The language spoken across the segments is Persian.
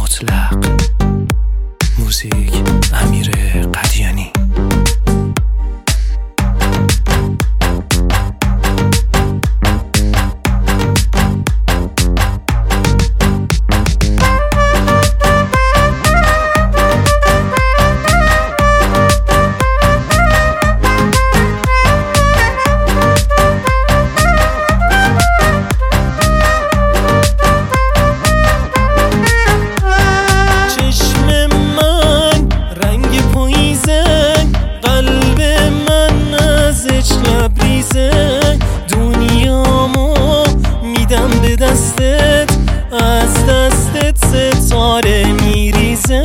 مطلق. موزیک امیر قدیانی. دنیامو میدم به دستت، از دستت ستاره میریزه.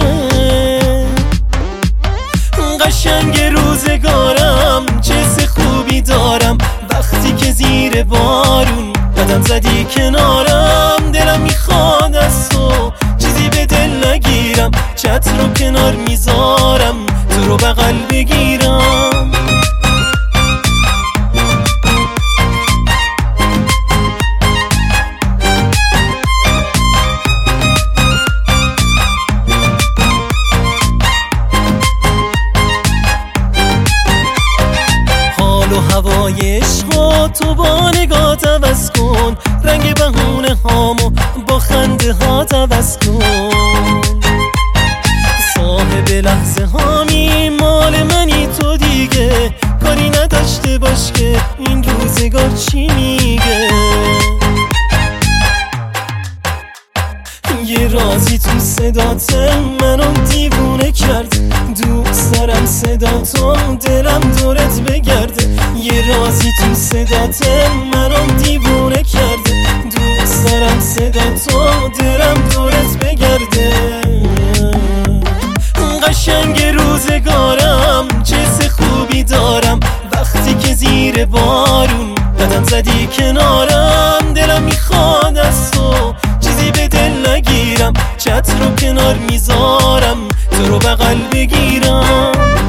قشنگ روزگارم، چه سه خوبی دارم وقتی که زیر بارون قدم زدی کنارم. دلم میخواد از تو چیزی به دل نگیرم، چت رو کنار میذارم تو رو بغل بگیرم. هوای عشقا تو با نگات عوض کن، رنگ بهونه هامو با خنده ها عوض کن. صاحب لحظه هامی، مال منی تو دیگه، کاری نداشته باش که این روزگار چی میگه. یه رازی تو صدات منو دیوونه کرد، دوست دارم صداتو دلم دورت بگرده. یه رازی تو صدات منو دیوونه کرده، دوست دارم صداتو دلم دورت بگرده. قشنگ روزگارم، چه سه خوبی دارم وقتی که زیر بارون قدم زدی کنارم. دلم میخواد از تو چیزی به دل نگیرم، چت رو کنار میذارم تو رو بغل بگیرم.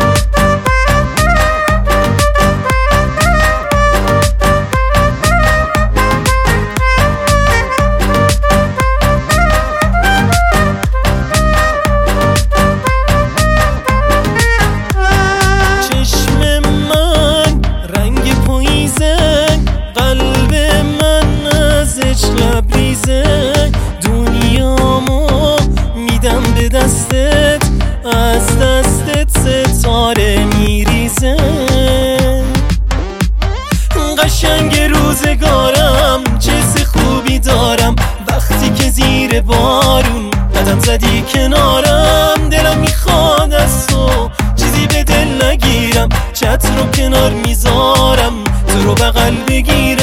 چشم من رنگ پاییزه، قلب من ازش لبریزه. دنیامو میدم به دستت، از دستت ستاره میریزه. قشنگ روزگارم، چه سه خوبی دارم وقتی که زیر بارون قدم زدی کنارم. دلم میخواد از تو چیزی به دل نگیرم، چت رو کنار میذارم تو رو بغل بگیرم.